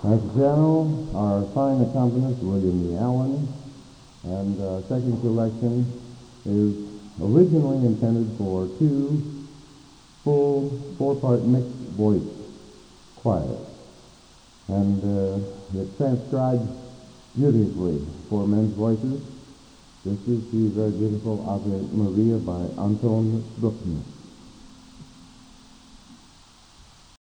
At the piano, our fine accompanist, William E. Allen, and second selection is originally intended for two full four-part mixed voice choirs, and it transcribes beautifully for men's voices. This is the very beautiful Ave Maria by Anton Bruckner.